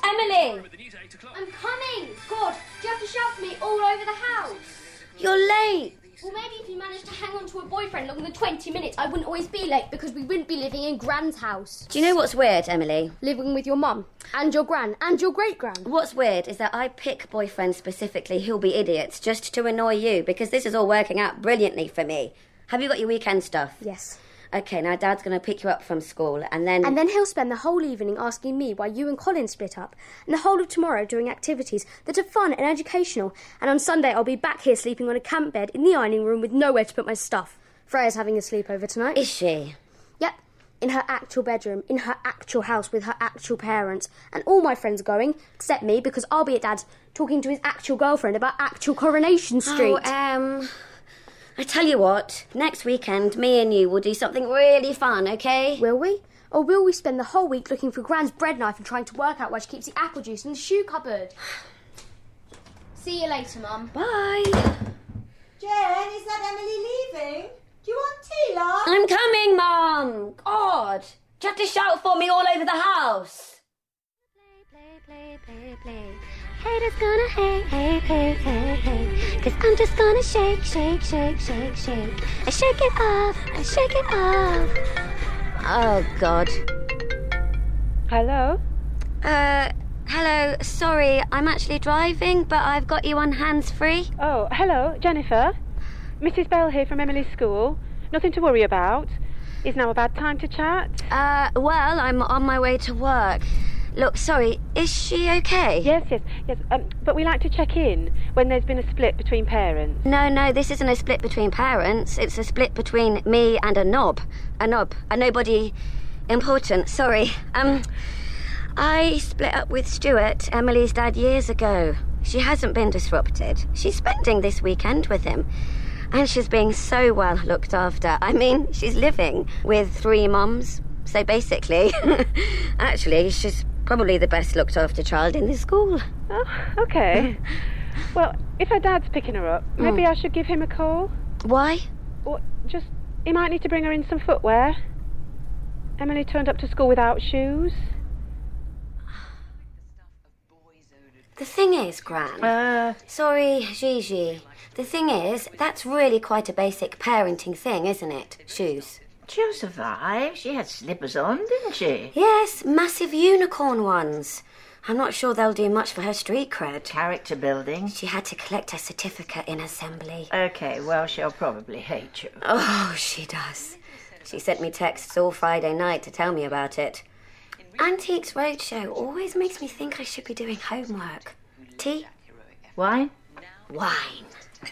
Emily! I'm coming! God, do you have to shout for me all over the house? You're late! Well, maybe if you managed to hang on to a boyfriend longer than 20 minutes, I wouldn't always be late because we wouldn't be living in Gran's house. Do you know what's weird, Emily? Living with your mum, and your Gran, and your great-Gran. What's weird is that I pick boyfriends specifically who'll be idiots just to annoy you, because this is all working out brilliantly for me. Have you got your weekend stuff? Yes. OK, now Dad's going to pick you up from school, and then... And then he'll spend the whole evening asking me why you and Colin split up, and the whole of tomorrow doing activities that are fun and educational, and on Sunday I'll be back here sleeping on a camp bed in the ironing room with nowhere to put my stuff. Freya's having a sleepover tonight. Is she? Yep. In her actual bedroom, in her actual house with her actual parents. And all my friends are going, except me, because I'll be at Dad's talking to his actual girlfriend about actual Coronation Street. I tell you what, next weekend, me and you will do something really fun, OK? Will we? Or will we spend the whole week looking for Gran's bread knife and trying to work out where she keeps the apple juice in the shoe cupboard? See you later, Mum. Bye. Jen, is that Emily leaving? Do you want tea, love? I'm coming, Mum. God, do you have to shout for me all over the house? Play. Haters gonna hate. 'Cause I'm just gonna shake. I shake it off. Oh, God. Hello? Hello. Sorry, I'm actually driving, but I've got you on hands-free. Oh, hello, Jennifer. Mrs. Bell here from Emily's school. Nothing to worry about. Is now a bad time to chat? Well, I'm on my way to work. Look, sorry, is she okay? Yes. But we like to check in when there's been a split between parents. No, this isn't a split between parents. It's a split between me and a nobody important. Sorry. I split up with Stuart, Emily's dad, years ago. She hasn't been disrupted. She's spending this weekend with him. And she's being so well looked after. I mean, she's living with 3 mums. So basically, actually, she's probably the best looked after child in the school. Oh, okay. Well, if her dad's picking her up, maybe I should give him a call. Why? Or he might need to bring her in some footwear. Emily turned up to school without shoes. The thing is, Gran... Sorry, Gigi. The thing is, that's really quite a basic parenting thing, isn't it? Shoes. She'll survive. She had slippers on, didn't she? Yes, massive unicorn ones. I'm not sure they'll do much for her street cred. Character building. She had to collect her certificate in assembly. OK, well, she'll probably hate you. Oh, she does. She sent me texts all Friday night to tell me about it. Antiques Roadshow always makes me think I should be doing homework. Tea? Wine? Wine.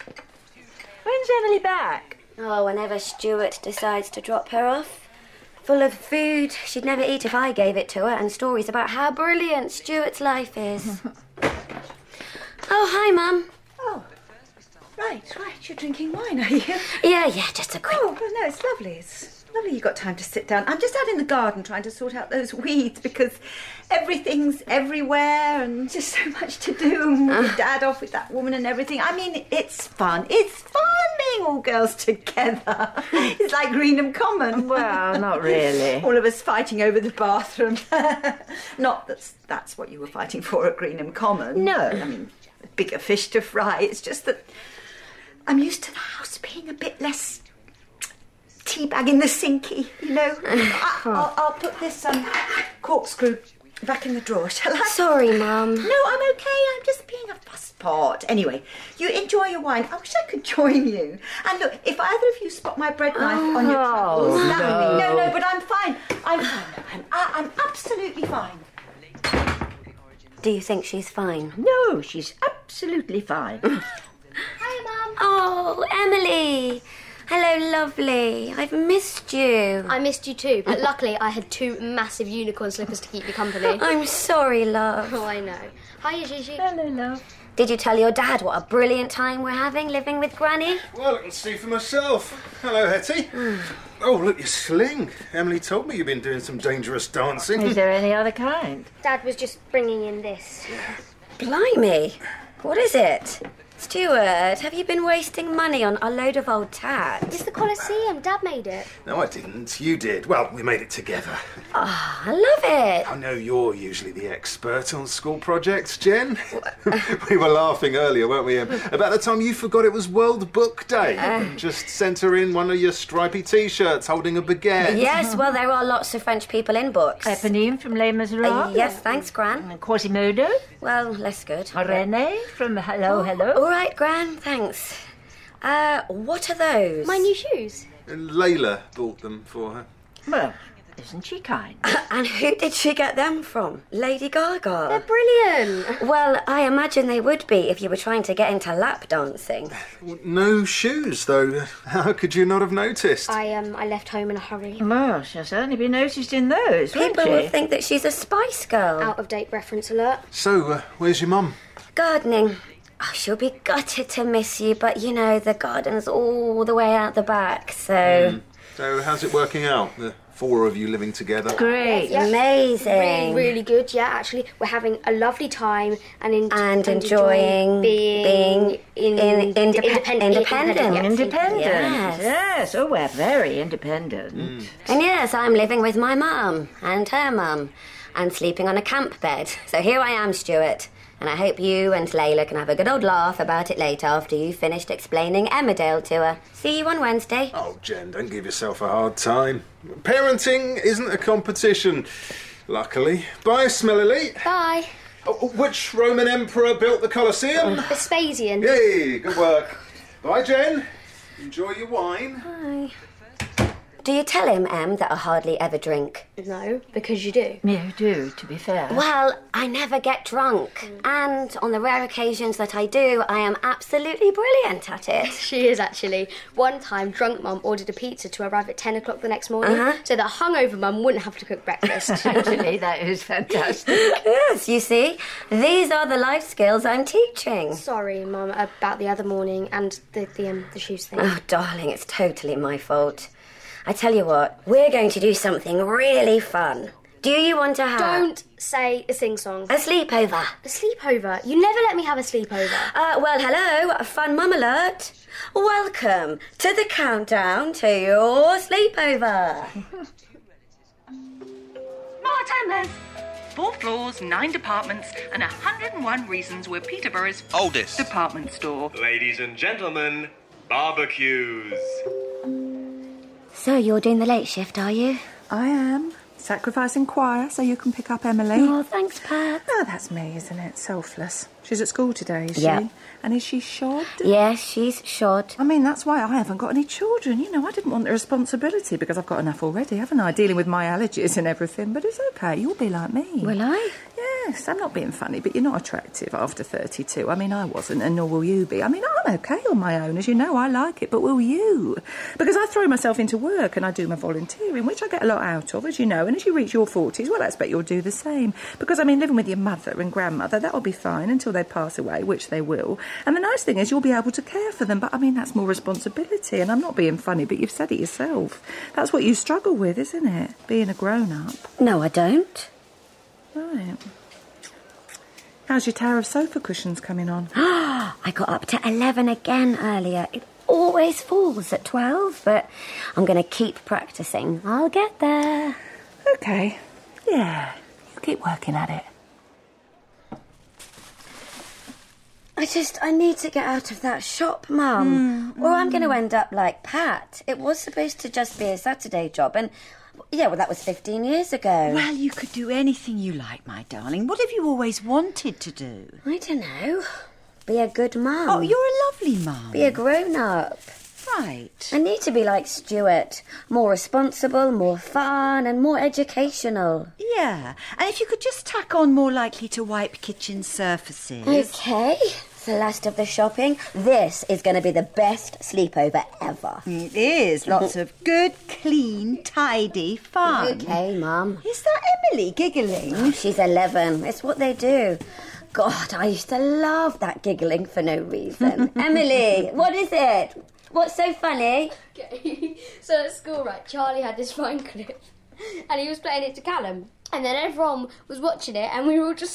When's Emily back? Oh, whenever Stuart decides to drop her off. Full of food she'd never eat if I gave it to her, and stories about how brilliant Stuart's life is. Oh, hi, Mum. Oh, right. You're drinking wine, are you? Yeah, just a quick... Oh, well, no, it's lovely. It's lovely you got time to sit down. I'm just out in the garden trying to sort out those weeds because everything's everywhere and just so much to do. And with Dad off with that woman and everything. I mean, it's fun. It's fun being all girls together. It's like Greenham Common. Well, not really. All of us fighting over the bathroom. Not that that's what you were fighting for at Greenham Common. No. I mean, bigger fish to fry. It's just that I'm used to the house being a bit less teabag in the sinky, you know. I'll put this corkscrew back in the drawer, shall I? Sorry, Mum. No, I'm okay. I'm just being a fusspot. Anyway, you enjoy your wine. I wish I could join you. And look, if either of you spot my bread knife on your travels, no, but I'm fine. I'm absolutely fine. Do you think she's fine? No, she's absolutely fine. Hi, Mum. Oh, Emily. Hello, lovely. I've missed you. I missed you too, but luckily I had 2 massive unicorn slippers to keep you company. I'm sorry, love. Oh, I know. Hiya, Gigi. Hello, love. Did you tell your dad what a brilliant time we're having living with Granny? Well, I can see for myself. Hello, Hetty. Oh, look, your sling. Emily told me you've been doing some dangerous dancing. Is there any other kind? Dad was just bringing in this. Blimey. What is it? It's Stuart, have you been wasting money on a load of old tat? It's the Colosseum. Dad made it. No, I didn't. You did. Well, we made it together. Oh, I love it. I know you're usually the expert on school projects, Jen. We were laughing earlier, weren't we, about the time you forgot it was World Book Day and just sent her in one of your stripy T-shirts holding a baguette. Yes, well, there are lots of French people in books. Eponine from Les Miserables. Yes, thanks, Gran. And Quasimodo. Well, less good. René from Hello, Hello. All right, Gran, thanks. What are those? My new shoes. And Layla bought them for her. Well, isn't she kind? And who did she get them from? Lady Gaga? They're brilliant. Well, I imagine they would be if you were trying to get into lap dancing. No shoes, though. How could you not have noticed? I left home in a hurry. Well, she'll certainly be noticed in those, won't People will she? think that she's a Spice Girl. Out of date reference alert. So, where's your mum? Gardening. Oh, she'll be gutted to miss you, but you know, the garden's all the way out the back, so... So, how's it working out, the four of you living together? Great. Yeah. Amazing. Really, really good, yeah, actually. We're having a lovely time and enjoying being independent. Independent. Yes. Yes. Oh, we're very independent. And yes, I'm living with my mum and her mum and sleeping on a camp bed. So here I am, Stuart. And I hope you and Layla can have a good old laugh about it later after you've finished explaining Emmerdale to her. See you on Wednesday. Oh, Jen, don't give yourself a hard time. Parenting isn't a competition, luckily. Bye, Smellily. Bye. Oh, which Roman emperor built the Colosseum? Vespasian. Yay, good work. Bye, Jen. Enjoy your wine. Bye. Do you tell him, Em, that I hardly ever drink? No, because you do. You do, to be fair. Well, I never get drunk. And on the rare occasions that I do, I am absolutely brilliant at it. She is, actually. One time, drunk mum ordered a pizza to arrive at 10 o'clock the next morning so that hungover mum wouldn't have to cook breakfast. Actually, that is fantastic. Yes, you see, these are the life skills I'm teaching. Sorry, Mum, about the other morning and the shoes thing. Oh, darling, it's totally my fault. I tell you what, we're going to do something really fun. Do you want to have... Don't say a sing-song. A sleepover. A sleepover? You never let me have a sleepover. Well, hello, Fun Mum Alert. Welcome to the countdown to your sleepover. Martellers! 4 floors, 9 departments, and 101 reasons we're Peterborough's oldest department store. Ladies and gentlemen, barbecues. So you're doing the late shift, are you? I am. Sacrificing choir so you can pick up Emily. Oh, thanks, Pat. Oh, that's me, isn't it? Selfless. She's at school today, is Yeah. she? And is she shod? Yes, she's shod. I mean, that's why I haven't got any children. You know, I didn't want the responsibility because I've got enough already, haven't I? Dealing with my allergies and everything. But it's okay. You'll be like me. Will I? Yes, I'm not being funny, but you're not attractive after 32. I mean, I wasn't, and nor will you be. I mean, I'm okay on my own, as you know. I like it, but will you? Because I throw myself into work and I do my volunteering, which I get a lot out of, as you know. And as you reach your 40s, well, I expect you'll do the same. Because, I mean, living with your mother and grandmother, that'll be fine until they pass away, which they will. And the nice thing is you'll be able to care for them. But, I mean, that's more responsibility. And I'm not being funny, but you've said it yourself. That's what you struggle with, isn't it? Being a grown-up. No, I don't. Right. How's your tower of sofa cushions coming on? I got up to 11 again earlier. It always falls at 12, but I'm going to keep practicing. I'll get there. Okay. Yeah. You keep working at it. I need to get out of that shop, Mum. Or I'm going to end up like Pat. It was supposed to just be a Saturday job, and... yeah, well, that was 15 years ago. Well, you could do anything you like, my darling. What have you always wanted to do? I don't know. Be a good mum. Oh, you're a lovely mum. Be a grown-up. Right. I need to be like Stuart. More responsible, more fun, and more educational. Yeah. And if you could just tack on more likely to wipe kitchen surfaces. OK. It's the last of the shopping. This is going to be the best sleepover ever. It is. Lots of good, clean, tidy fun. OK, Mum. Is that Emily giggling? Oh, she's 11. It's what they do. God, I used to love that giggling for no reason. Emily, what is it? What's so funny? Okay, so at school, right, Charlie had this fine clip and he was playing it to Callum. And then everyone was watching it and we were all just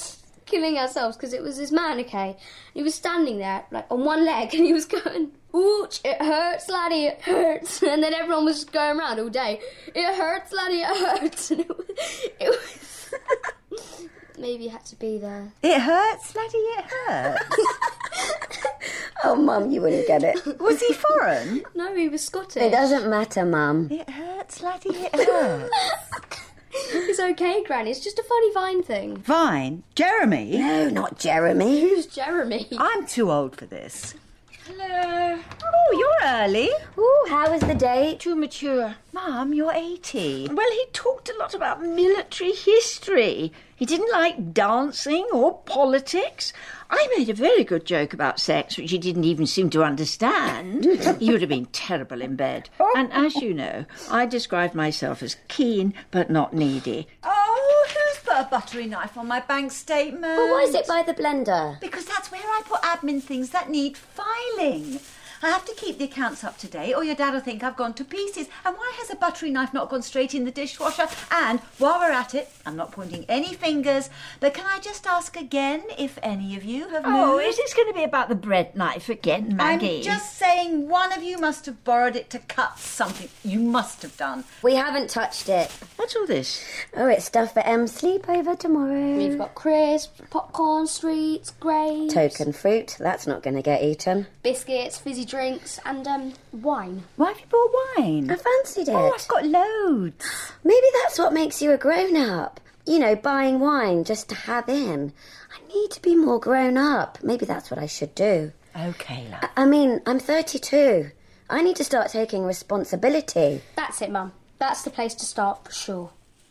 killing ourselves because it was this man, okay? He was standing there, like, on one leg, and he was going, "Ouch, it hurts, laddie, it hurts." And then everyone was just going around all day, "It hurts, laddie, it hurts." And it was maybe you had to be there. It hurts, laddie, it hurts. Oh, Mum, you wouldn't get it. Was he foreign? No, he was Scottish. It doesn't matter, Mum. It hurts, laddie, it hurts. It's okay, Granny. It's just a funny Vine thing. Vine? Jeremy? No, not Jeremy. Who's Jeremy? I'm too old for this. Hello. Oh, you're early. Ooh, how was the date? Too mature. Mum, you're 80. Well, he talked a lot about military history. He didn't like dancing or politics. I made a very good joke about sex, which he didn't even seem to understand. He would have been terrible in bed. And as you know, I described myself as keen but not needy. Oh, who's put a buttery knife on my bank statement? Well, why is it by the blender? Because that's where I put admin things that need filing. I have to keep the accounts up to date or your dad will think I've gone to pieces. And why has a buttery knife not gone straight in the dishwasher? And while we're at it, I'm not pointing any fingers, but can I just ask again if any of you have moved? Oh, is this going to be about the bread knife again, Maggie? I'm just saying one of you must have borrowed it to cut something. You must have done. We haven't touched it. What's all this? Oh, it's stuff for Em's sleepover tomorrow. We've got crisps, popcorn, sweets, grapes. Token fruit. That's not going to get eaten. Biscuits, fizzy drinks, and wine. Why have you bought wine? I fancied it. Oh, I've got loads. Maybe that's what makes you a grown-up. You know, buying wine just to have in. I need to be more grown-up. Maybe that's what I should do. OK, love. I mean, I'm 32. I need to start taking responsibility. That's it, Mum. That's the place to start, for sure.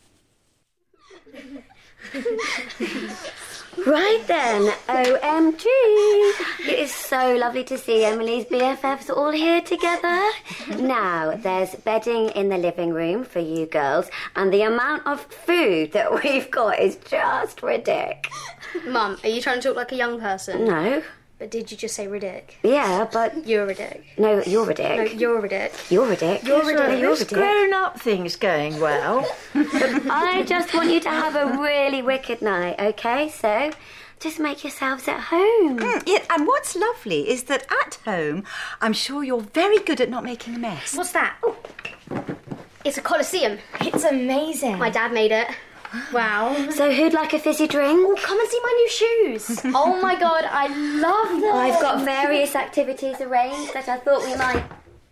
Right then, OMG. It is so lovely to see Emily's BFFs all here together. Now, there's bedding in the living room for you girls, and the amount of food that we've got is just ridiculous. Mum, are you trying to talk like a young person? No. But did you just say ridic? Yeah, but... You're ridic. No, you're ridic. No, you're ridic. You're ridic. You're ridic. You're This ridic. grown-up thing's going well. But I just want you to have a really wicked night, OK? So, just make yourselves at home. Yeah, and what's lovely is that at home, I'm sure you're very good at not making a mess. What's that? Oh. It's a Colosseum. It's amazing. My dad made it. Wow. So who'd like a fizzy drink? Oh, come and see my new shoes. Oh my God, I love them. I've got various activities arranged that I thought we might...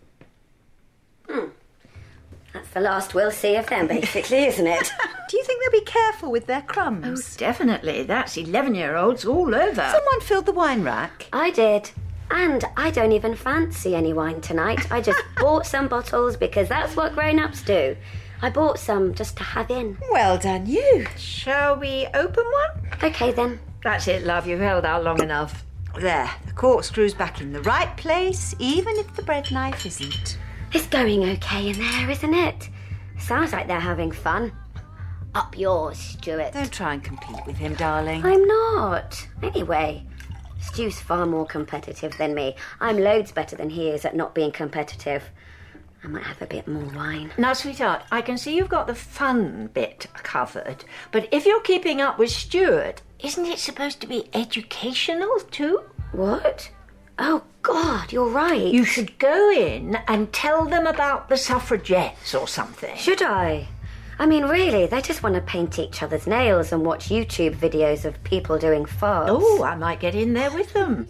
That's the last we'll see of them, basically, isn't it? Do you think they'll be careful with their crumbs? Oh, definitely. That's 11-year-olds all over. Someone filled the wine rack. I did. And I don't even fancy any wine tonight. I just bought some bottles because that's what grown-ups do. I bought some just to have in. Well done, you. Shall we open one? OK, then. That's it, love. You've held out long enough. There, the corkscrew's back in the right place, even if the bread knife isn't. It's going OK in there, isn't it? Sounds like they're having fun. Up yours, Stuart. Don't try and compete with him, darling. I'm not. Anyway, Stu's far more competitive than me. I'm loads better than he is at not being competitive. I might have a bit more wine. Now, sweetheart, I can see you've got the fun bit covered, but if you're keeping up with Stuart, isn't it supposed to be educational too? What? Oh, God, you're right. You should go in and tell them about the suffragettes or something. Should I? I mean, really, they just want to paint each other's nails and watch YouTube videos of people doing farts. Oh, I might get in there with them.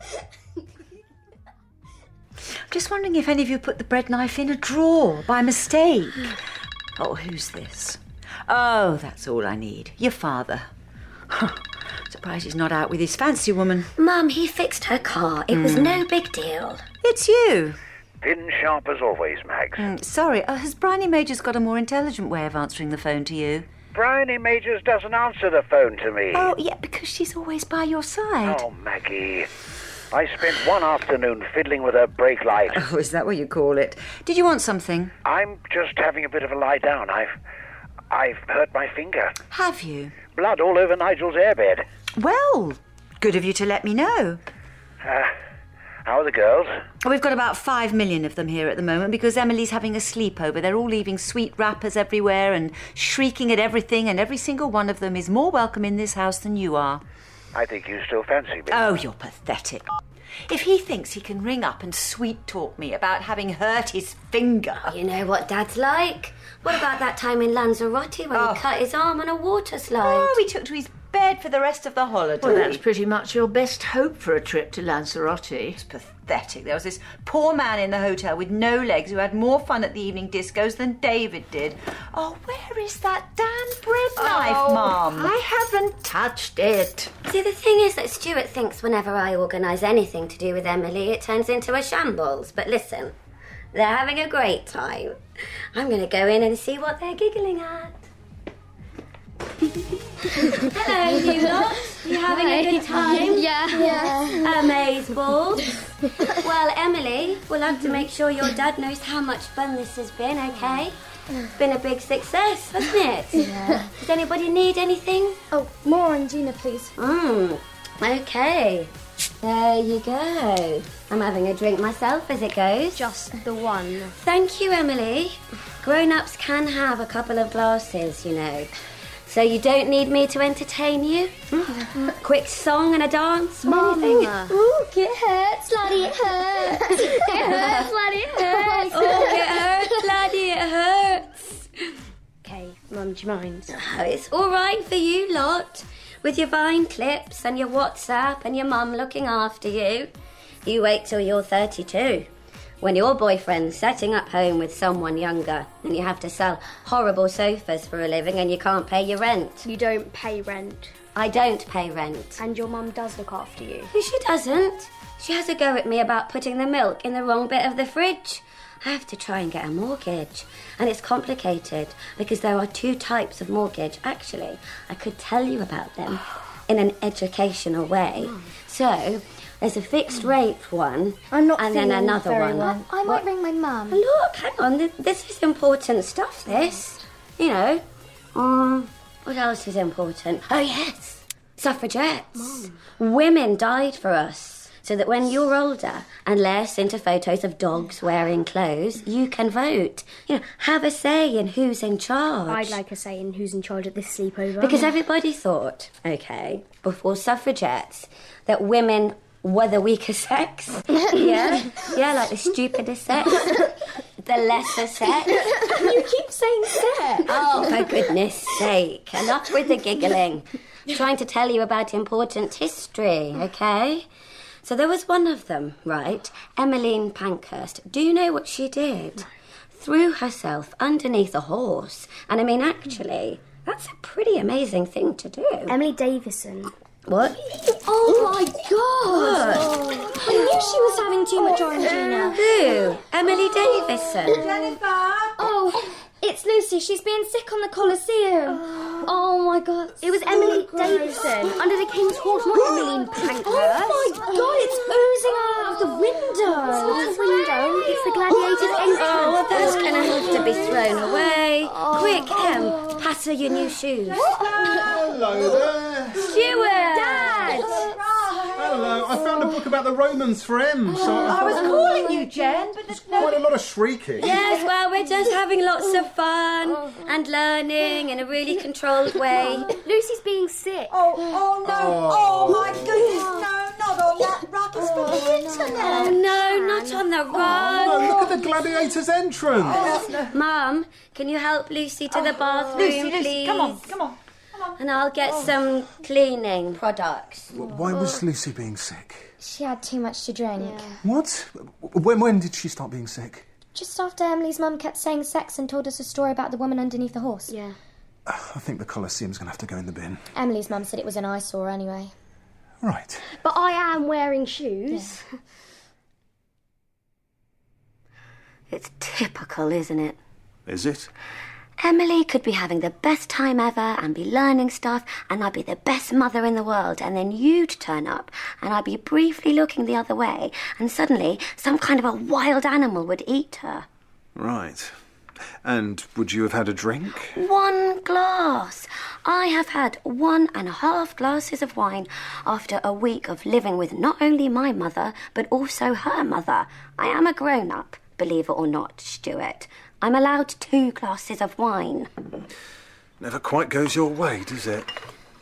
I'm just wondering if any of you put the bread knife in a drawer by mistake. Oh, who's this? Oh, that's all I need. Your father. Surprised he's not out with his fancy woman. Mum, he fixed her car. It was no big deal. It's you. Pin sharp as always, Mags. Sorry, has Bryony Majors got a more intelligent way of answering the phone to you? Bryony Majors doesn't answer the phone to me. Oh, yeah, because she's always by your side. Oh, Maggie. I spent one afternoon fiddling with her brake light. Oh, is that what you call it? Did you want something? I'm just having a bit of a lie down. I've hurt my finger. Have you? Blood all over Nigel's airbed. Well, good of you to let me know. How are the girls? We've got about 5 million of them here at the moment because Emily's having a sleepover. They're all leaving sweet wrappers everywhere and shrieking at everything, and every single one of them is more welcome in this house than you are. I think you still fancy me. Oh, you're pathetic. If he thinks he can ring up and sweet-talk me about having hurt his finger... You know what Dad's like? What about that time in Lanzarote when he cut his arm on a water slide? Oh, we took to his bed for the rest of the holiday. Well, that's pretty much your best hope for a trip to Lanzarote. It's pathetic. There was this poor man in the hotel with no legs who had more fun at the evening discos than David did. Oh, where is that damn bread knife, Mum? I haven't touched it. See, the thing is that Stuart thinks whenever I organise anything to do with Emily, it turns into a shambles. But listen, they're having a great time. I'm going to go in and see what they're giggling at. Hello, you lot. You having a good time? Yeah. Amazeballs. Well, Emily, we'll have to make sure your dad knows how much fun this has been, okay? It's been a big success, hasn't it? Yeah. Does anybody need anything? Oh, more Orangina, please. Okay. There you go. I'm having a drink myself as it goes. Just the one. Thank you, Emily. Grown-ups can have a couple of glasses, you know. So you don't need me to entertain you? Quick song and a dance? Mum. Anything? Ooh, it hurts, laddie, it hurts. It hurts, laddie, it hurts. Oh, it hurts, laddie, it hurts. Okay, Mum, do you mind? Oh, it's all right for you lot. With your Vine clips and your WhatsApp and your mum looking after you. You wait till you're 32. When your boyfriend's setting up home with someone younger and you have to sell horrible sofas for a living and you can't pay your rent. You don't pay rent. I don't pay rent. And your mum does look after you. No, she doesn't. She has a go at me about putting the milk in the wrong bit of the fridge. I have to try and get a mortgage. And it's complicated because there are 2 types of mortgage. Actually, I could tell you about them in an educational way. So... there's a fixed rate one, I'm not and then another one. Well. I might ring my mum. Look, hang on, this is important stuff, this. You know, what else is important? Oh, yes, suffragettes. Women died for us, so that when you're older and less into photos of dogs wearing clothes, you can vote. You know, have a say in who's in charge. I'd like a say in who's in charge at this sleepover. Because everybody thought, okay, before suffragettes, that women... were the weaker sex. Yeah, like the stupidest sex. The lesser sex. You keep saying sex. Oh, for goodness sake. Enough with the giggling. I'm trying to tell you about important history, okay? So there was one of them, right? Emmeline Pankhurst. Do you know what she did? Threw herself underneath a horse. And I mean, actually, that's a pretty amazing thing to do. Emily Davison. What? Oh my God! I knew she was having too much Orangina. Who? Emily Davison. Jennifer! Oh, it's Lucy. She's been sick on the Colosseum. Oh my God. It was Emily Davison under the King's Horse, not Emmeline Pankhurst. Oh my God, it's oozing out of the window. It's not a window, it's the gladiator's entrance. Oh, well, that's going to have to be thrown away. Quick, Em, pass her your new shoes. Hello there. Stuart! Dad! Hello. I found a book about the Romans for Em. So I was calling you, Jen, but there's quite a lot of shrieking. Yes, well, we're just having lots of fun and learning in a really controlled way. Lucy's being sick. Oh no. Oh my goodness, no, not on that rug. It's from the internet. Oh, no, not on the rug. No, look at the gladiator's entrance. Mum, can you help Lucy to the bathroom, Lucy, please? come on. And I'll get some cleaning products. Why was Lucy being sick? She had too much to drink. What? When did she start being sick? Just after Emily's mum kept saying sex and told us a story about the woman underneath the horse. Yeah. I think the Colosseum's going to have to go in the bin. Emily's mum said it was an eyesore anyway. Right. But I am wearing shoes. Yeah. It's typical, isn't it? Is it? Emily could be having the best time ever and be learning stuff, and I'd be the best mother in the world, and then you'd turn up and I'd be briefly looking the other way, and suddenly some kind of a wild animal would eat her. Right. And would you have had a drink? 1 glass. I have had 1.5 glasses of wine after a week of living with not only my mother, but also her mother. I am a grown-up, believe it or not, Stuart. I'm allowed 2 glasses of wine. Never quite goes your way, does it?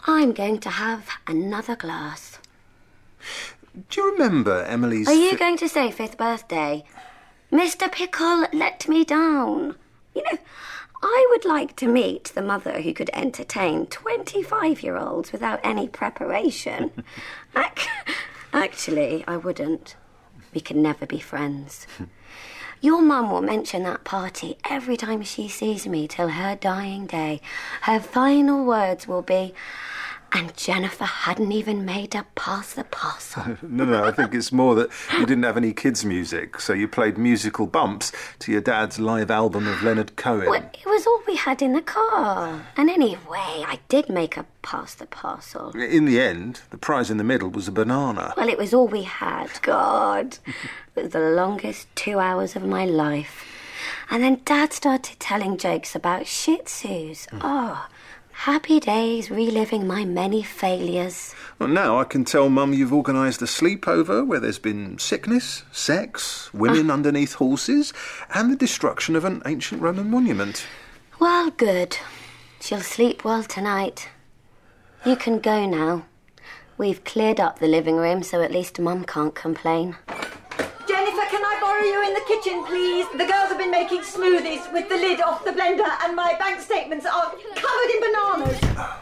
I'm going to have another glass. Do you remember Emily's... Are you going to say 5th birthday? Mr. Pickle let me down. You know, I would like to meet the mother who could entertain 25-year-olds without any preparation. Actually, I wouldn't. We could never be friends. Your mum will mention that party every time she sees me till her dying day. Her final words will be, and Jennifer hadn't even made her pass the parcel. No, I think it's more that you didn't have any kids' music, so you played musical bumps to your dad's live album of Leonard Cohen. Well, it was all we had in the car. And anyway, I did make her pass the parcel. In the end, the prize in the middle was a banana. Well, it was all we had. God, it was the longest 2 hours of my life. And then Dad started telling jokes about Shih Tzus. Oh, happy days reliving my many failures. Well, now I can tell Mum you've organised a sleepover where there's been sickness, sex, women underneath horses, and the destruction of an ancient Roman monument. Well, good. She'll sleep well tonight. You can go now. We've cleared up the living room, so at least Mum can't complain. Jennifer, can I borrow you in the kitchen, please? The girls have been making smoothies with the lid off the blender, and my bank statements are covered in bananas.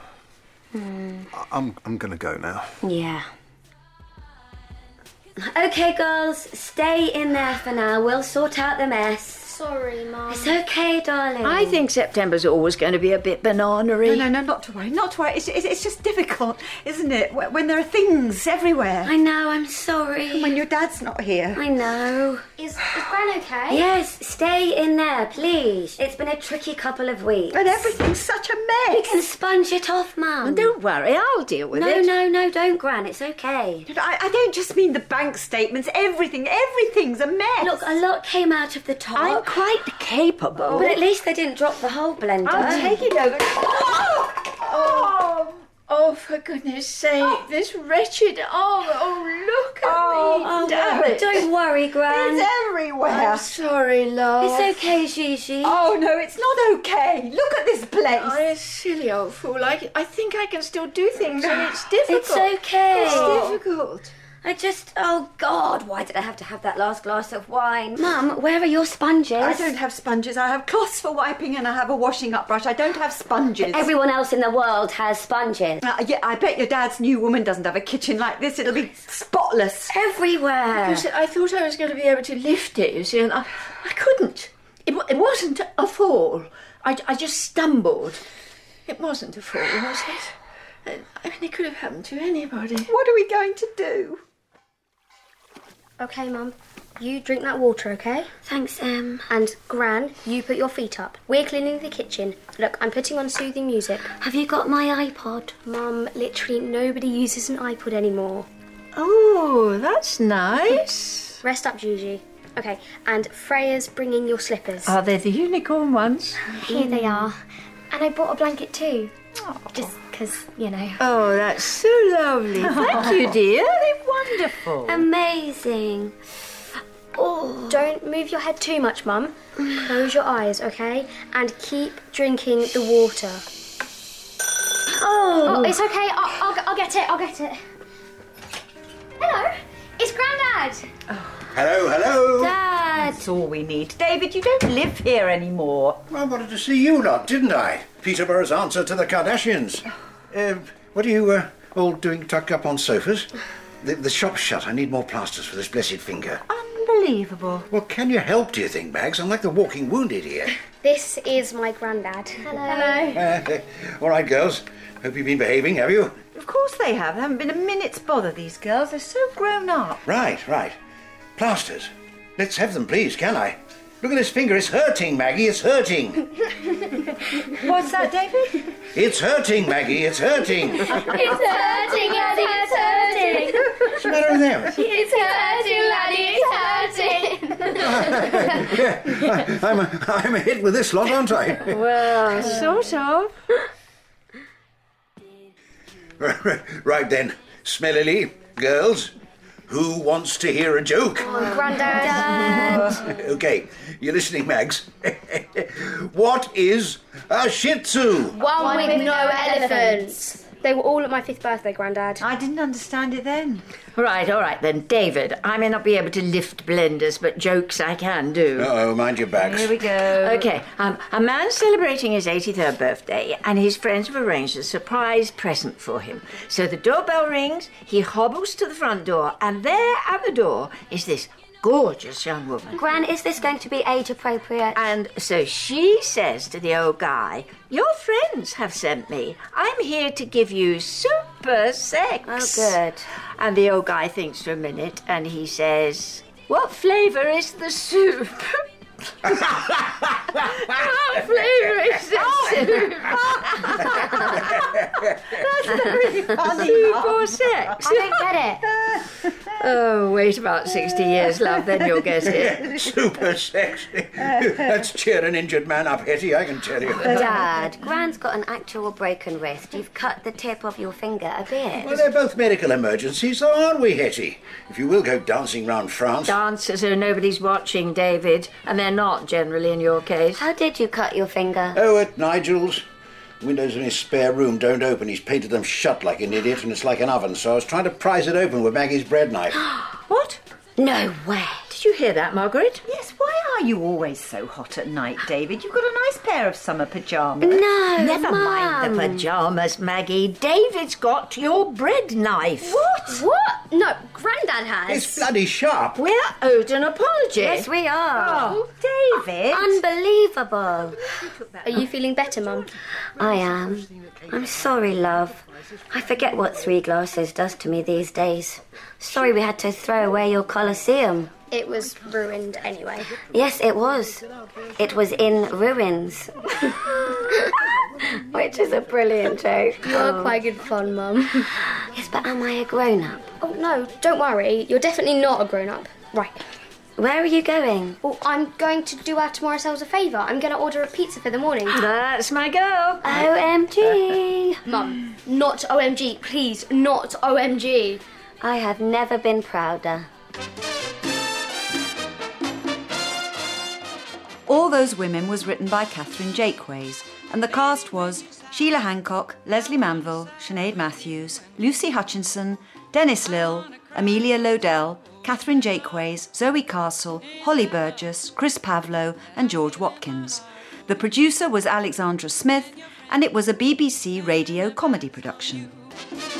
I'm going to go now. Yeah. OK, girls, stay in there for now. We'll sort out the mess. Sorry, Mum. It's OK, darling. I think September's always going to be a bit banana-y. No, not to worry, not to worry. It's just difficult, isn't it? When there are things everywhere. I know, I'm sorry. And when your dad's not here. I know. Is Gran okay? Yes, stay in there, please. It's been a tricky couple of weeks. And everything's such a mess. You can sponge it off, Mum. And don't worry, I'll deal with it. No, don't, Gran. It's OK. I don't just mean the bank statements. Everything's a mess. Look, a lot came out of the top. I'm quite capable. But at least they didn't drop the whole blender. I'll take it over. Oh, for goodness sake, this wretched arm. Oh, look at me. Damn it. Don't worry, Gran. It's everywhere. I'm sorry, love. It's OK, Gigi. Oh, no, it's not OK. Look at this place. Oh, you silly old fool. I think I can still do things, and it's difficult. It's OK. It's difficult. Oh, God, why did I have to have that last glass of wine? Mum, where are your sponges? I don't have sponges. I have cloths for wiping and I have a washing up brush. I don't have sponges. Everyone else in the world has sponges. Yeah, I bet your dad's new woman doesn't have a kitchen like this. It'll be spotless. Everywhere. Because I thought I was going to be able to lift it, you see, and I couldn't. It wasn't a fall. I just stumbled. It wasn't a fall, was it? I mean, it could have happened to anybody. What are we going to do? OK, Mum. You drink that water, OK? Thanks, Em. And Gran, you put your feet up. We're cleaning the kitchen. Look, I'm putting on soothing music. Have you got my iPod? Mum, literally nobody uses an iPod anymore. Oh, that's nice. Rest up, Gigi. OK, and Freya's bringing your slippers. Are they the unicorn ones? Here they are. And I bought a blanket too. Just because, you know. Oh, that's so lovely. Thank you, dear. They're wonderful. Amazing. Oh. Don't move your head too much, Mum. Close your eyes, OK? And keep drinking the water. Oh, it's OK. I'll get it. I'll get it. Hello. It's Grandad. Hello. Dad. That's all we need. David, you don't live here anymore. I wanted to see you lot, didn't I? Peterborough's answer to the Kardashians. What are you all doing tucked up on sofas? The shop's shut. I need more plasters for this blessed finger. Unbelievable. Well, can you help, do you think, Mags? I'm like the walking wounded here. This is my Grandad. Hello. All right, girls. Hope you've been behaving, have you? Of course they have. There haven't been a minute's bother, these girls. They're so grown up. Right. Plasters. Let's have them, please, can I? Look at this finger. It's hurting, Maggie. It's hurting. What's that, David? It's hurting, Maggie. It's hurting. It's hurting, Laddie. It's hurting. What's the matter with them? It's hurting, Laddie. It's hurting. I'm a hit with this lot, aren't I? Well, sort of. Right then, Smellily, girls, who wants to hear a joke? Grandad. Okay, you're listening, Mags. What is a Shih Tzu? One with no elephants. They were all at my 5th birthday, Grandad. I didn't understand it then. All right then. David, I may not be able to lift blenders, but jokes I can do. Uh-oh, mind your bags. Here we go. Okay, a man's celebrating his 83rd birthday, and his friends have arranged a surprise present for him. So the doorbell rings, he hobbles to the front door, and there at the door is this gorgeous young woman. Gran, is this going to be age appropriate? And so she says to the old guy, "Your friends have sent me. I'm here to give you super sex." Oh, good. And the old guy thinks for a minute, and he says, "What flavour is the soup?" What flavour is the soup? That's very funny. Soup or sex? I don't get it. Oh, wait about 60 years, love, then you'll get it. Super sexy. That's cheer an injured man up, Hetty, I can tell you. Dad, Gran's got an actual broken wrist. You've cut the tip of your finger a bit. Well, they're both medical emergencies, so aren't we, Hetty? If you will go dancing round France... Dances so nobody's watching, David, and they're not generally in your case. How did you cut your finger? Oh, at Nigel's. The windows in his spare room don't open. He's painted them shut like an idiot, and it's like an oven, so I was trying to prise it open with Maggie's bread knife. What? No way. Did you hear that, Margaret? Yes, why are you always so hot at night, David? You've got a nice pair of summer pyjamas. No, Never Mum. mind the pyjamas, Maggie. David's got your bread knife. What? No, Grandad has. It's bloody sharp. We're owed an apology. Yes, we are. Oh, David. Unbelievable. Are you feeling better, Mum? I am. I'm sorry, love. I forget what 3 glasses does to me these days. Sorry we had to throw away your Colosseum. It was ruined anyway. Yes, it was. It was in ruins. Which is a brilliant joke. You're quite good fun, Mum. Yes, but am I a grown-up? Oh, no, don't worry. You're definitely not a grown-up. Right. Where are you going? Well, I'm going to do our tomorrow selves a favour. I'm going to order a pizza for the morning. That's my girl. OMG. Mum, not OMG. Please, not OMG. I have never been prouder. All Those Women was written by Catherine Jakeways, and the cast was Sheila Hancock, Leslie Manville, Sinead Matthews, Lucy Hutchinson, Dennis Lill, Amelia Lodell, Catherine Jakeways, Zoe Castle, Holly Burgess, Chris Pavlo and George Watkins. The producer was Alexandra Smith, and it was a BBC radio comedy production.